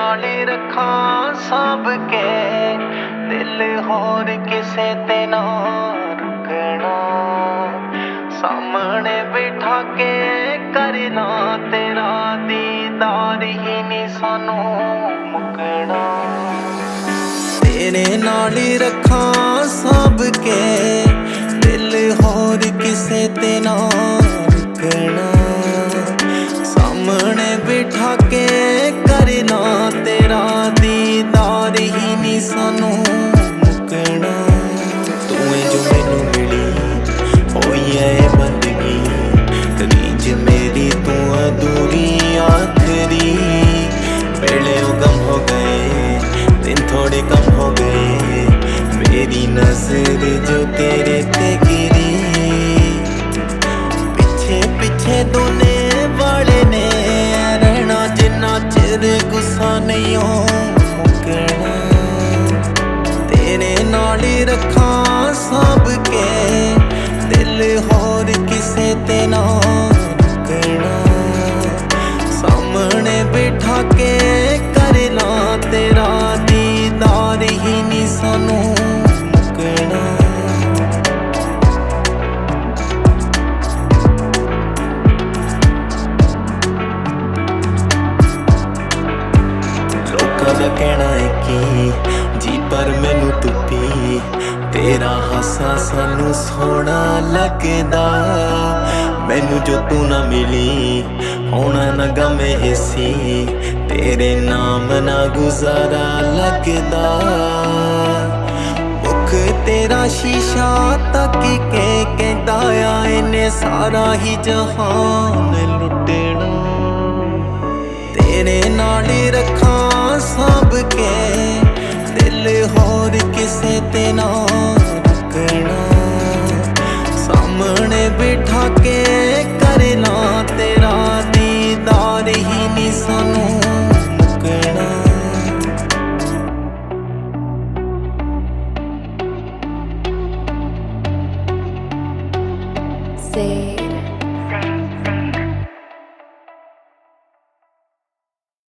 ਨਾਲ ਰੱਖਾਂ ਸਾਂਭ ਕੇ ਦਿਲ ਹੋਰ ਕਿਸੇ ਤੇ ਨਾ ਰੁਕਣਾ ਸਾਹਮਣੇ ਬਿਠਾ ਕੇ ਕਰਨਾ ਤੇਰਾ ਦੀਦਾਰ ਹੀ ਨਹੀਂ ਸਾਨੂੰ ਮੁੱਕਣਾ ਤੇਰੇ ਨਾਲ ਰੱਖਾਂ ਸਾਂਭ ਕੇ ਦਿਲ ਹੋਰ ਕਿਸੇ ਤੇ ਨਾ ਰੁਕਣਾ ਸਾਹਮਣੇ ਬਿਠਾ ਕੇ ਕਰਨਾ ਤੇਰਾ ਦੀਦਾਰ ਹੀ ਨਹੀਂ ਸਾਨੂੰ ਮੁੱਕਣਾ ਤੂੰ ਏ ਜੋ ਮੈਨੂੰ ਮਿਲੀ ਹੋਈ ਐ ਬੰਦਗੀ ਰੀਝ ਮੇਰੀ ਤੂੰ ਅਧੂਰੀ ਆਖਰੀ ਵੇਲੇ ਉਹ ਗਮ ਹੋ ਗਏ दिन थोड़े कम हो गए मेरी नजर जो तेरे ते गिरी पिछे पिछे दोने वाले ने रहना जिन्ना चिर गुस्सा नहीं हो मुकना तेरे नाल रखा साँभ के दिल होर किसे ते ना रुकना सामने बिठा के करना तेरा ਦੀਦਾਰ ਹੀ ਨਹੀਂ ਸਾਨੂੰ ਮੁੱਕਣਾ ਲੋਕਾਂ ਦਾ ਕਹਿਣਾ ਹੈ ਕਿ ਜੀ ਪਰ ਮੈਨੂੰ ਤੂੰ ਪੀ ਤੇਰਾ ਹਾਸਾ ਸਾਨੂੰ ਸੋਹਣਾ ਲੱਗਦਾ ਮੈਨੂੰ ਜੋ ਤੂੰ ਨਾ ਮਿਲੀ ਹੋਣਾ ਨਾ ਗਮ ਇਹ ਸੀ ਤੇਰੇ ਨਾਮ ਨਾ ਗੁਜ਼ਾਰਾ ਲੱਗਦਾ ਮੁਖ ਤੇਰਾ ਸ਼ੀਸ਼ਾ ਤੱਕ ਕੇ ਕਹਿੰਦਾ ਆ ਇਹਨੇ ਸਾਰਾ ਹੀ ਜਹਾਨ ਲੁੱਟਣਾ ਤੇਰੇ ਨਾਲ ਰੱਖਾਂ ਸਾਂਭ ਕੇ ਦਿਲ ਹੋਰ ਕਿਸੇ ਤੇ ਨਾ ਰੁਕਣਾ ਸਾਹਮਣੇ ਬਿਠਾ ਕੇ ਕਰਨਾ ਤੇਰਾ ਦੀਦਾਰ ਹੀ ਨਹੀਂ ਸਾਨੂੰ ਮੁੱਕਣਾ Say